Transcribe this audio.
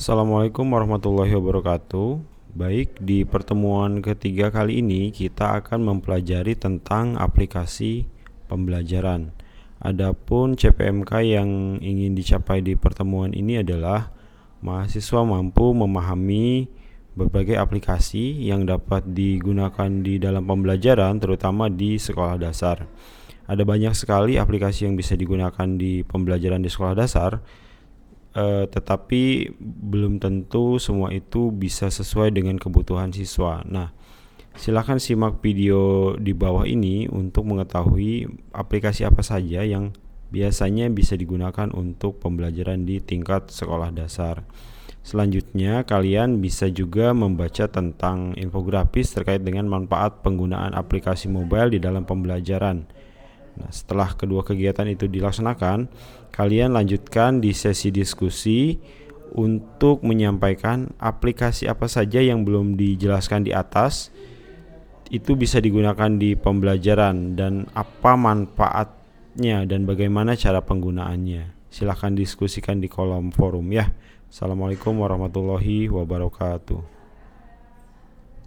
Assalamualaikum warahmatullahi wabarakatuh. Baik, di pertemuan ketiga kali ini kita akan mempelajari tentang aplikasi pembelajaran. Adapun CPMK yang ingin dicapai di pertemuan ini adalah mahasiswa mampu memahami berbagai aplikasi yang dapat digunakan di dalam pembelajaran, terutama di sekolah dasar. Ada banyak sekali aplikasi yang bisa digunakan di pembelajaran di sekolah dasar, tetapi belum tentu semua itu bisa sesuai dengan kebutuhan siswa. Nah, silakan simak video di bawah ini untuk mengetahui aplikasi apa saja yang biasanya bisa digunakan untuk pembelajaran di tingkat sekolah dasar. Selanjutnya, kalian bisa juga membaca tentang infografis terkait dengan manfaat penggunaan aplikasi mobile di dalam pembelajaran. Nah, setelah kedua kegiatan itu dilaksanakan, kalian lanjutkan di sesi diskusi untuk menyampaikan aplikasi apa saja yang belum dijelaskan di atas itu bisa digunakan di pembelajaran dan apa manfaatnya dan bagaimana cara penggunaannya. Silahkan diskusikan di kolom forum ya. Assalamualaikum warahmatullahi wabarakatuh.